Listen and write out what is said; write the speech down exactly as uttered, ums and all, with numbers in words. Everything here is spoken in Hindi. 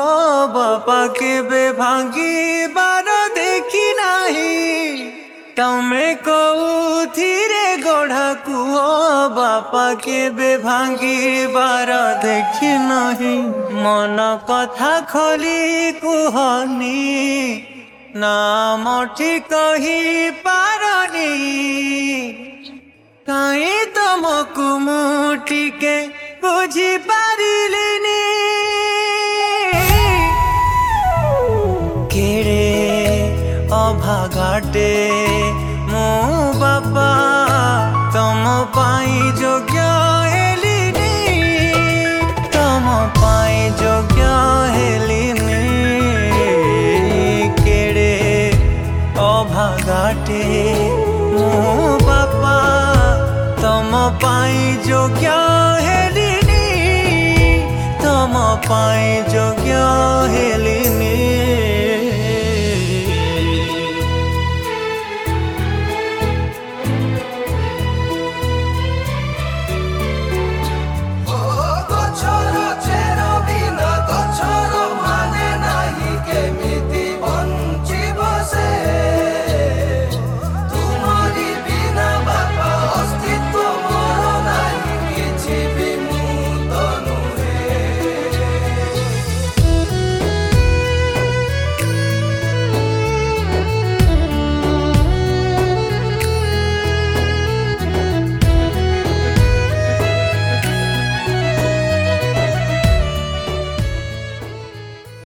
बापा केबे भांगी बार देखी नाही तमे कौथिरे गढ़ा कुह बापा केबे भांगी बार देखी नाही मन कथा खोली कुहनी नाम ठीक कही पारनी कहीं तुमको मुटिके बुझी पारिलिनी केड़े अभागाटे मो बापा तुम पाई योग्य हेलिनी तुम पाई योग्य हेलिनी केड़े अभागाटे मो बापा तुम पाई योग्य हेलिनी तुम पाई योग्य